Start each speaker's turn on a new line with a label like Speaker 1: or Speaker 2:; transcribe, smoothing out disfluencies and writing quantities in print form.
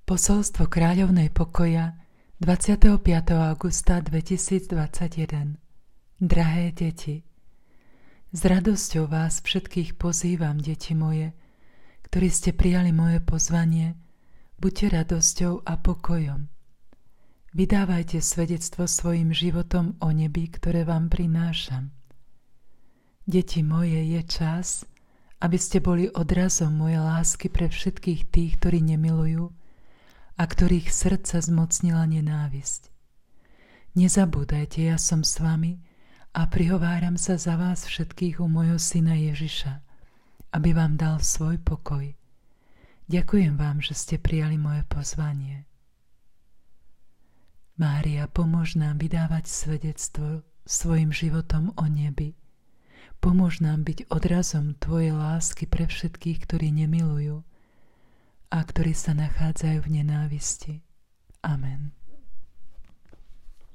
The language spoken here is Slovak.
Speaker 1: Posolstvo kráľovnej pokoja 25. augusta 2021. Drahé deti, s radosťou vás všetkých pozývam, deti moje, ktorí ste prijali moje pozvanie, buďte radosťou a pokojom. Vydávajte svedectvo svojim životom o nebi, ktoré vám prinášam. Deti moje, je čas, aby ste boli odrazom mojej lásky pre všetkých tých, ktorí nemilujú a ktorých srdca zmocnila nenávisť. Nezabúdajte, ja som s vami a prihováram sa za vás všetkých u môjho syna Ježiša, aby vám dal svoj pokoj. Ďakujem vám, že ste prijali moje pozvanie. Mária, pomôž nám vydávať svedectvo svojim životom o nebi. Pomôž nám byť odrazom tvojej lásky pre všetkých, ktorí nemilujú a ktorí sa nachádzajú v nenávisti. Amen.